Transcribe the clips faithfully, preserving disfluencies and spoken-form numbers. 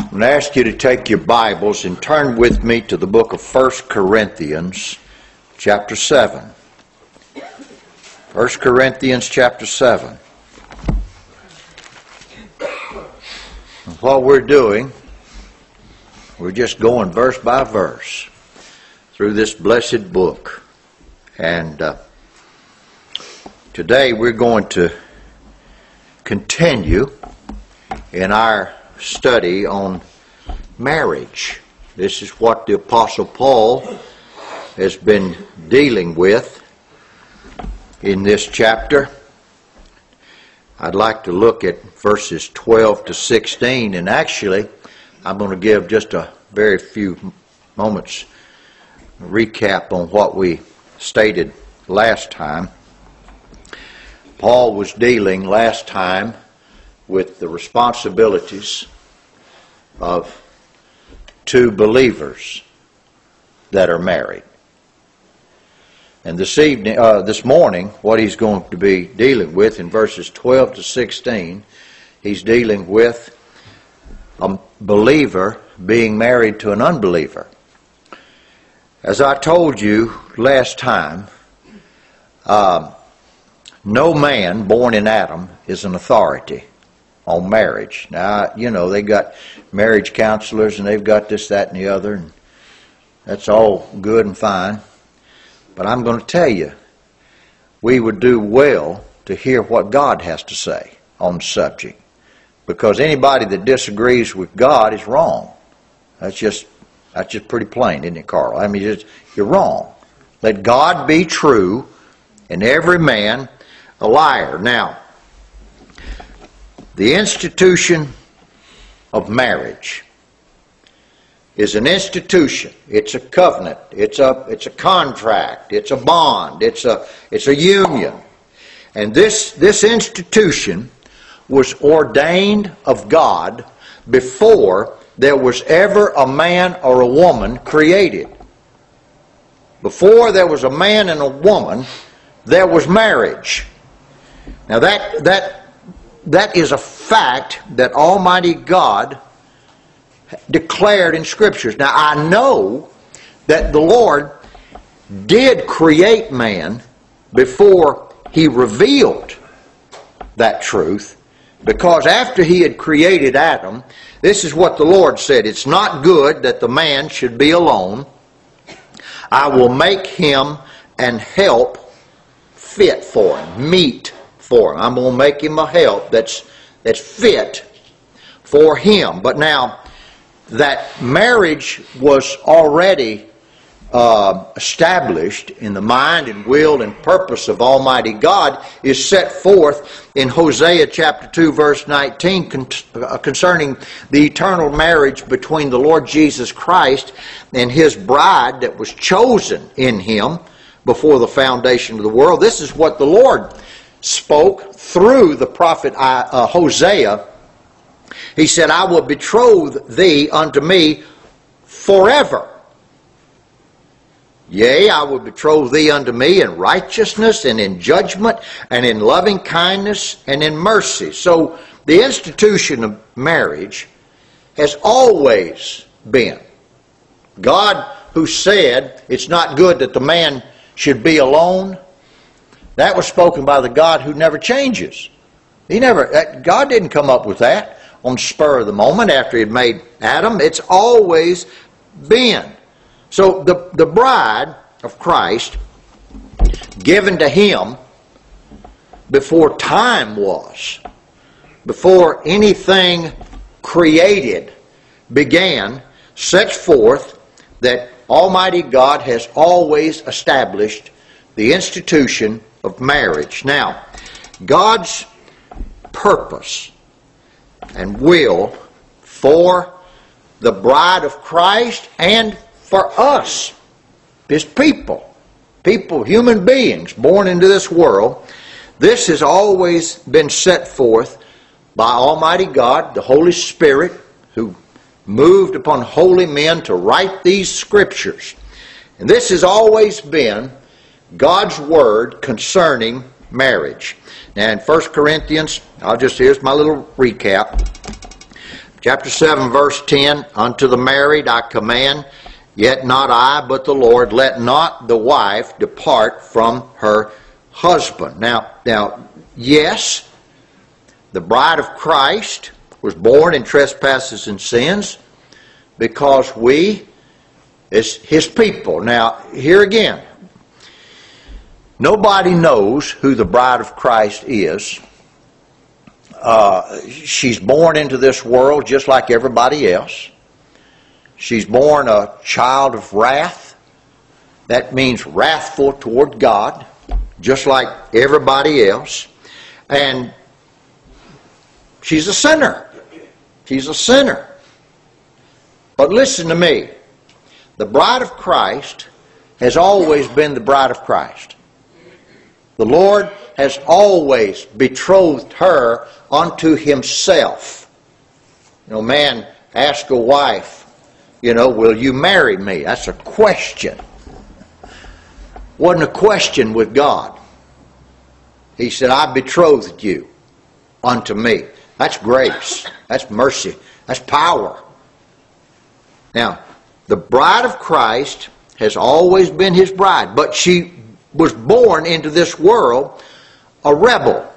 I'm going to ask you to take your Bibles and turn with me to the book of First Corinthians, chapter seven. First Corinthians, chapter seven. And what we're doing, we're just going verse by verse through this blessed book. And uh, today we're going to continue in our study on marriage. This is what the Apostle Paul has been dealing with in this chapter. I'd like to look at verses twelve to sixteen, and actually I'm going to give just a very few moments recap on what we stated last time. Paul was dealing last time with the responsibilities of two believers that are married. And this evening, uh, this morning, what he's going to be dealing with in verses twelve to sixteen, he's dealing with a believer being married to an unbeliever. As I told you last time, uh, no man born in Adam is an authority on marriage. Now, you know, they got marriage counselors and they've got this, that, and the other, and that's all good and fine. But I'm going to tell you, we would do well to hear what God has to say on the subject. Because anybody that disagrees with God is wrong. That's just that's just pretty plain, isn't it, Carl? I mean, just, you're wrong. Let God be true and every man a liar. Now, the institution of marriage is an institution. It's a covenant. It's a it's a contract. It's a bond. It's a it's a union. And this this institution was ordained of God before there was ever a man or a woman created. Before there was a man and a woman, there was marriage. Now that that That is a fact that Almighty God declared in Scriptures. Now, I know that the Lord did create man before He revealed that truth, because after He had created Adam, this is what the Lord said: "It's not good that the man should be alone. I will make him an help fit for him, meet for him. I'm going to make him a help that's that's fit for him." But now, that marriage was already uh, established in the mind and will and purpose of Almighty God is set forth in Hosea chapter two, verse nineteen, con- uh, concerning the eternal marriage between the Lord Jesus Christ and His bride that was chosen in Him before the foundation of the world. This is what the Lord spoke through the prophet uh, Hosea. He said, "I will betroth thee unto me forever. Yea, I will betroth thee unto me in righteousness and in judgment and in loving kindness and in mercy." So the institution of marriage has always been. God, who said it's not good that the man should be alone, that was spoken by the God who never changes. He never. God didn't come up with that on the spur of the moment after He had made Adam. It's always been. So the, the bride of Christ, given to Him before time was, before anything created began, sets forth that Almighty God has always established the institution of marriage. Now, God's purpose and will for the bride of Christ and for us, His people, people, human beings born into this world, this has always been set forth by Almighty God, the Holy Spirit, who moved upon holy men to write these Scriptures. And this has always been God's Word concerning marriage. Now in First Corinthians, I'll just, here's my little recap. Chapter seven, verse ten, unto the married I command, yet not I, but the Lord, let not the wife depart from her husband. Now, now, yes, the bride of Christ was born in trespasses and sins because we is His people. Now, here again, nobody knows who the bride of Christ is. Uh, she's born into this world just like everybody else. She's born a child of wrath. That means wrathful toward God, just like everybody else. And she's a sinner. She's a sinner. But listen to me. The bride of Christ has always been the bride of Christ. The Lord has always betrothed her unto Himself. You know, man asks a wife, you know, will you marry me? That's a question. Wasn't a question with God. He said, I betrothed you unto me. That's grace. That's mercy. That's power. Now, the bride of Christ has always been His bride, but she was born into this world a rebel.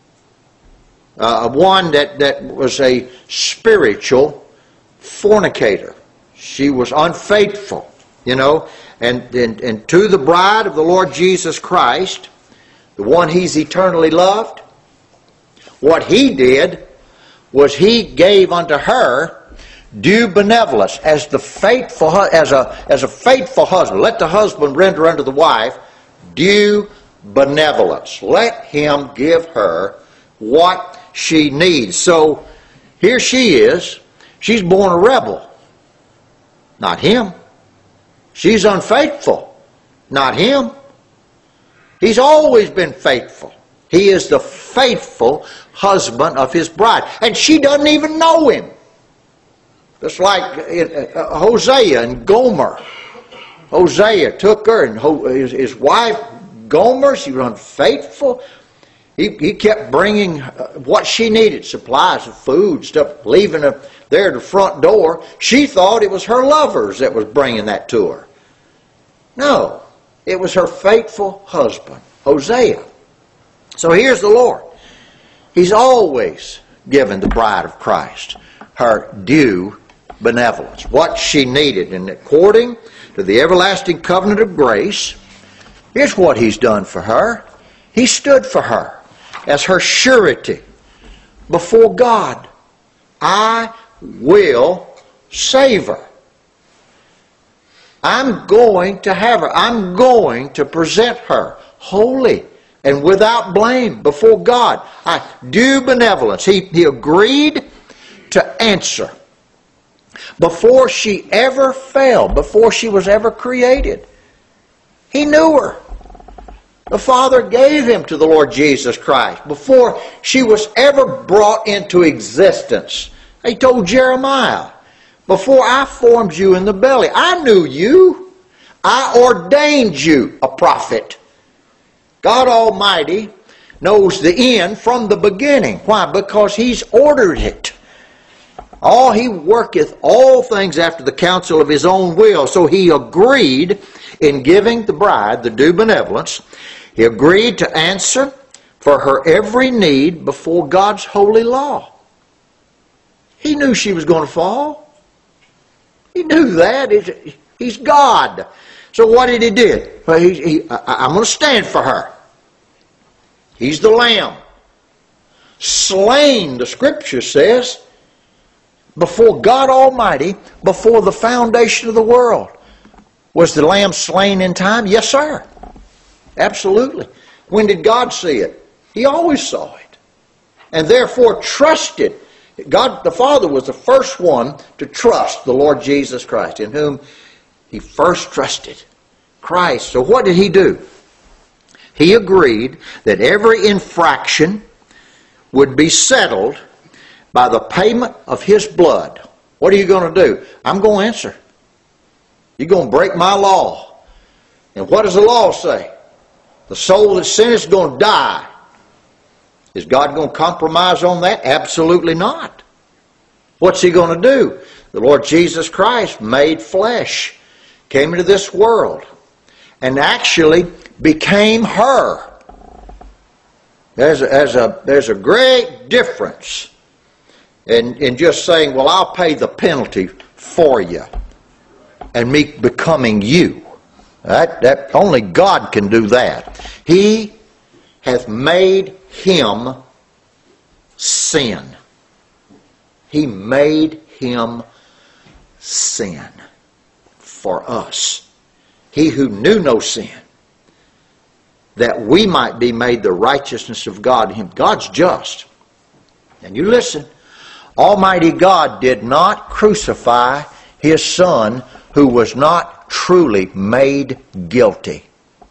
Uh, one that, that was a spiritual fornicator. She was unfaithful, you know. And, and, and to the bride of the Lord Jesus Christ, the one He's eternally loved, what He did was He gave unto her due benevolence as the faithful as a as a faithful husband. Let the husband render unto the wife due benevolence. Let him give her what she needs. So here she is. She's born a rebel. Not him. She's unfaithful. Not him. He's always been faithful. He is the faithful husband of his bride. And she doesn't even know him. Just like Hosea and Gomer. Hosea took her, and his, his wife Gomer, she was unfaithful. He, he kept bringing what she needed, supplies of food, stuff, leaving her there at the front door. She thought it was her lovers that was bringing that to her. No, it was her faithful husband, Hosea. So here's the Lord. He's always given the bride of Christ her due benevolence, what she needed. And according to the everlasting covenant of grace, here's what He's done for her. He stood for her as her surety before God. I will save her. I'm going to have her. I'm going to present her holy and without blame before God. I due benevolence. He, he agreed to answer before she ever fell, before she was ever created. He knew her. The Father gave Him to the Lord Jesus Christ before she was ever brought into existence. He told Jeremiah, before I formed you in the belly, I knew you. I ordained you a prophet. God Almighty knows the end from the beginning. Why? Because He's ordered it. All He worketh all things after the counsel of His own will. So He agreed in giving the bride the due benevolence. He agreed to answer for her every need before God's holy law. He knew she was going to fall. He knew that. He's God. So what did He do? Well, he, he, I, I'm going to stand for her. He's the Lamb. Slain, the Scripture says, before God Almighty, before the foundation of the world. Was the Lamb slain in time? Yes, sir. Absolutely. When did God see it? He always saw it. And therefore trusted. God the Father was the first one to trust the Lord Jesus Christ, in whom He first trusted. Christ. So what did He do? He agreed that every infraction would be settled by the payment of His blood. What are you going to do? I'm going to answer. You're going to break my law. And what does the law say? The soul that sinneth is going to die. Is God going to compromise on that? Absolutely not. What's He going to do? The Lord Jesus Christ made flesh, came into this world, and actually became her. There's a, there's a, there's a great difference in, in just saying, well, I'll pay the penalty for you, and me becoming you. That, that only God can do that. He hath made Him sin. He made Him sin for us. He who knew no sin, that we might be made the righteousness of God in Him. God's just. And you listen, Almighty God did not crucify His Son who was not truly made guilty.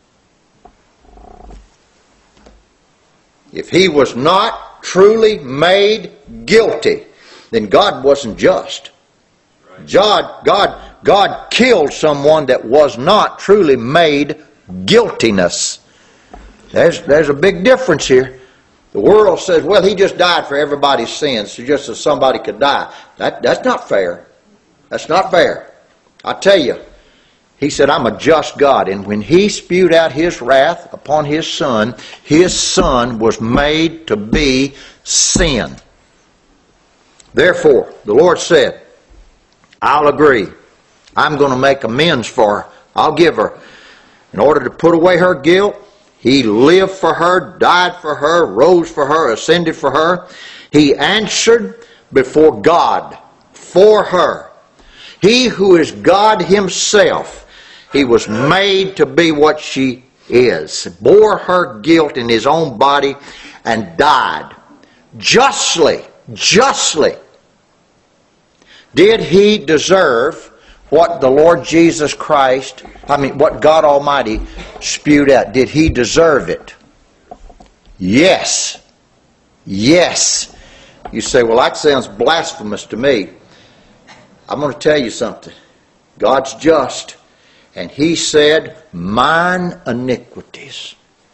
If He was not truly made guilty, then God wasn't just. God, God, God killed someone that was not truly made guiltiness. There's, there's a big difference here. The world says, well, He just died for everybody's sins, so just so somebody could die. That, that's not fair. That's not fair. I tell you, He said, I'm a just God. And when He spewed out His wrath upon His Son, His Son was made to be sin. Therefore, the Lord said, I'll agree. I'm going to make amends for her. I'll give her. In order to put away her guilt, He lived for her, died for her, rose for her, ascended for her. He answered before God for her. He who is God Himself, He was made to be what she is. Bore her guilt in His own body and died. Justly, justly. Did He deserve what the Lord Jesus Christ, I mean, what God Almighty spewed out? Did He deserve it? Yes. Yes. You say, well, that sounds blasphemous to me. I'm going to tell you something. God's just. And He said, mine iniquities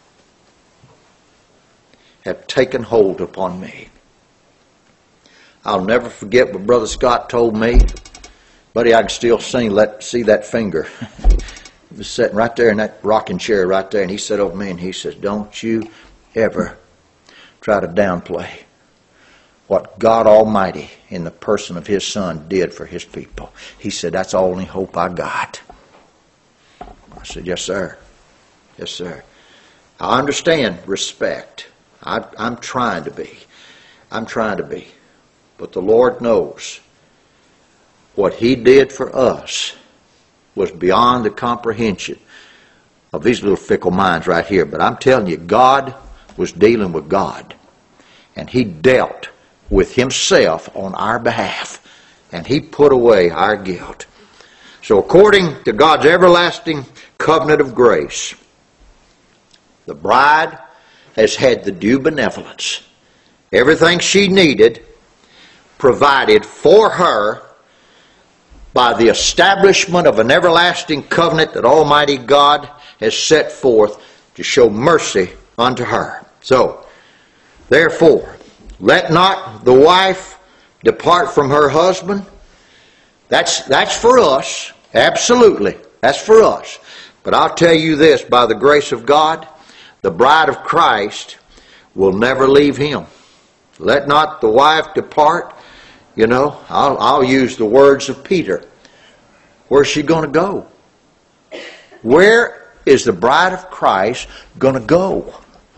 have taken hold upon me. I'll never forget what Brother Scott told me. Buddy, I can still see, let, see that finger. He was sitting right there in that rocking chair right there, and he said over me, and he says, don't you ever try to downplay what God Almighty in the person of His Son did for His people. He said, that's the only hope I got. I said, yes, sir. Yes, sir. I understand respect. I, I'm trying to be. I'm trying to be. But the Lord knows what He did for us was beyond the comprehension of these little fickle minds right here. But I'm telling you, God was dealing with God. And He dealt with Himself on our behalf. And He put away our guilt. So according to God's everlasting covenant of grace, the bride has had the due benevolence. Everything she needed provided for her by the establishment of an everlasting covenant that Almighty God has set forth to show mercy unto her. So, therefore, let not the wife depart from her husband. That's, that's for us. Absolutely. That's for us. But I'll tell you this, by the grace of God, the bride of Christ will never leave Him. Let not the wife depart. You know, I'll, I'll use the words of Peter. Where's she going to go? Where is the bride of Christ going to go?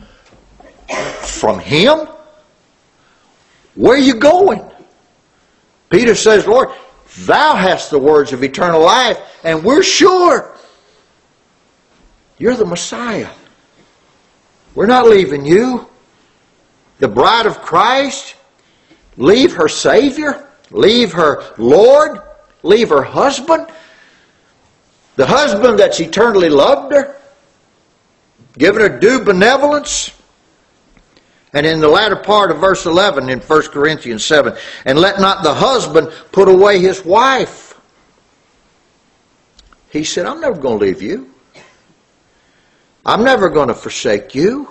From Him? Where are you going? Peter says, Lord, Thou hast the words of eternal life, and we're sure You're the Messiah. We're not leaving you. The bride of Christ, leave her Savior, leave her Lord, leave her husband, the husband that's eternally loved her, given her due benevolence. And in the latter part of verse eleven in First Corinthians seven, and let not the husband put away his wife. He said, I'm never going to leave you. I'm never going to forsake you.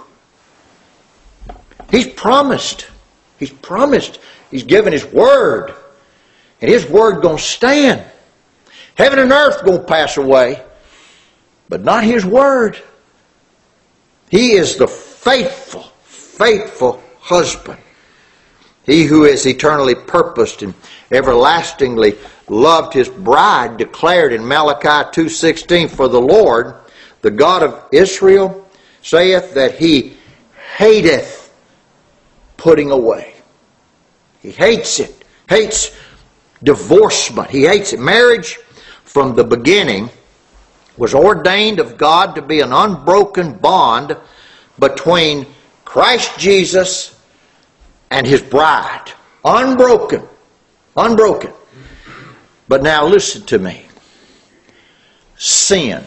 He's promised. He's promised. He's given His word. And His Word going to stand. Heaven and earth going to pass away, but not His Word. He is the faithful, faithful husband. He who is eternally purposed and everlastingly loved His bride, declared in Malachi two sixteen, for the Lord, the God of Israel, saith that He hateth putting away. He hates it. Hates divorcement. He hates it. Marriage from the beginning was ordained of God to be an unbroken bond between Christ Jesus and His bride. Unbroken. Unbroken. But now listen to me. Sin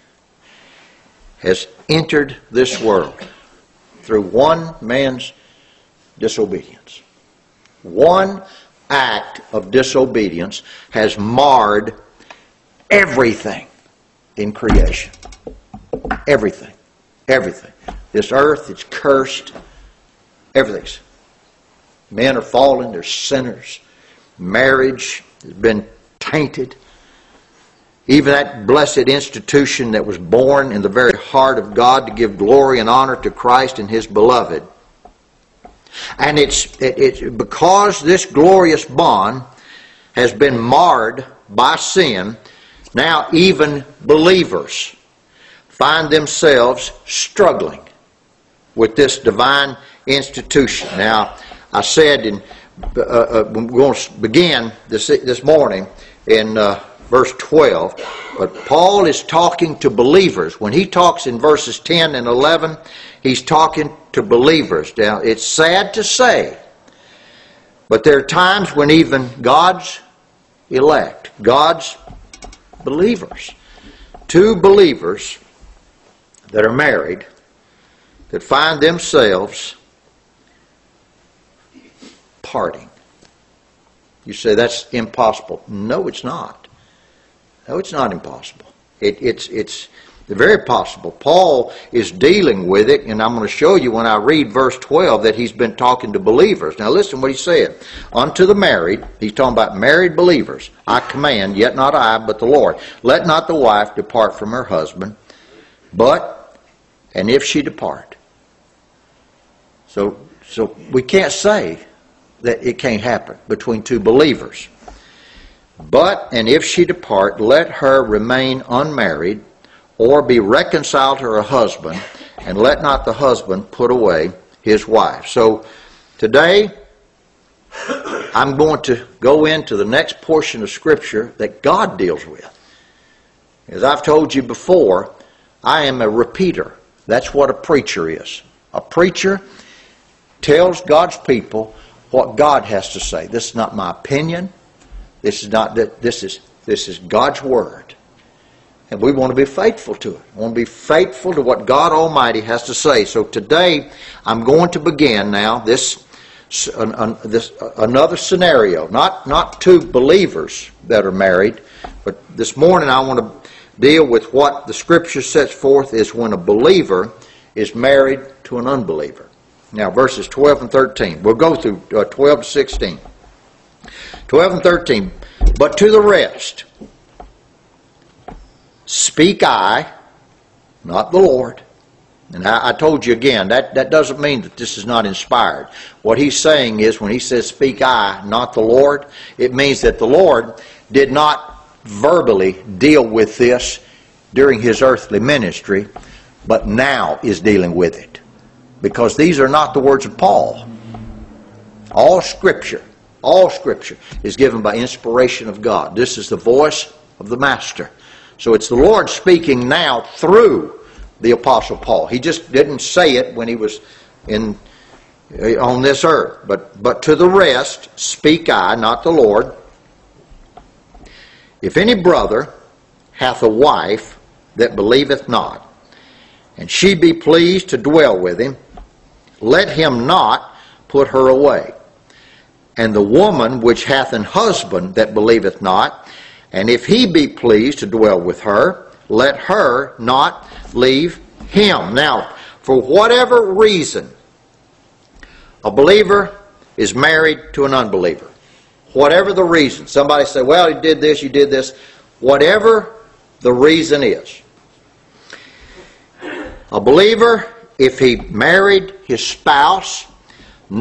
has entered this world through one man's disobedience. One act of disobedience has marred everything in creation. Everything. Everything. This earth is cursed. Everything's. Men are fallen. They're sinners. Marriage has been tainted. Even that blessed institution that was born in the very heart of God to give glory and honor to Christ and His beloved. And it's, it, it's because this glorious bond has been marred by sin, now even believers find themselves struggling with this divine institution. Now, I said, in, uh, uh, we're going to begin this, this morning in uh, verse twelve, but Paul is talking to believers. When he talks in verses ten and eleven, he's talking to believers. Now, it's sad to say, but there are times when even God's elect, God's believers, two believers that are married, that find themselves parting. You say that's impossible. No, it's not. No, it's not impossible. It, it's it's very possible. Paul is dealing with it, and I'm going to show you when I read verse twelve that he's been talking to believers. Now listen what he said. Unto the married, he's talking about married believers, I command, yet not I, but the Lord. Let not the wife depart from her husband, but, and if she depart. So, so we can't say that it can't happen between two believers. But, and if she depart, let her remain unmarried, or be reconciled to her husband, and let not the husband put away his wife. So, today, I'm going to go into the next portion of Scripture that God deals with. As I've told you before, I am a repeater. That's what a preacher is. A preacher tells God's people what God has to say. This is not my opinion. This is not that. This is this is God's Word, and we want to be faithful to it. We want to be faithful to what God Almighty has to say. So today, I'm going to begin now this an, an, this another scenario. Not not two believers that are married, but this morning I want to deal with what the Scripture sets forth is when a believer is married to an unbeliever. Now, verses twelve and thirteen. We'll go through uh, twelve to sixteen. twelve and thirteen. But to the rest, speak I, not the Lord. And I, I told you again, that, that doesn't mean that this is not inspired. What he's saying is when he says speak I, not the Lord, it means that the Lord did not verbally deal with this during his earthly ministry, but now is dealing with it. Because these are not the words of Paul. All Scripture, all Scripture is given by inspiration of God. This is the voice of the Master. So it's the Lord speaking now through the Apostle Paul. He just didn't say it when he was in on this earth. But, but to the rest, speak I, not the Lord. If any brother hath a wife that believeth not, and she be pleased to dwell with him, let him not put her away. And the woman which hath an husband that believeth not, and if he be pleased to dwell with her, let her not leave him. Now, for whatever reason, a believer is married to an unbeliever. whatever the reason. Somebody say, well, you did this, you did this. Whatever the reason is. A believer, if he married his spouse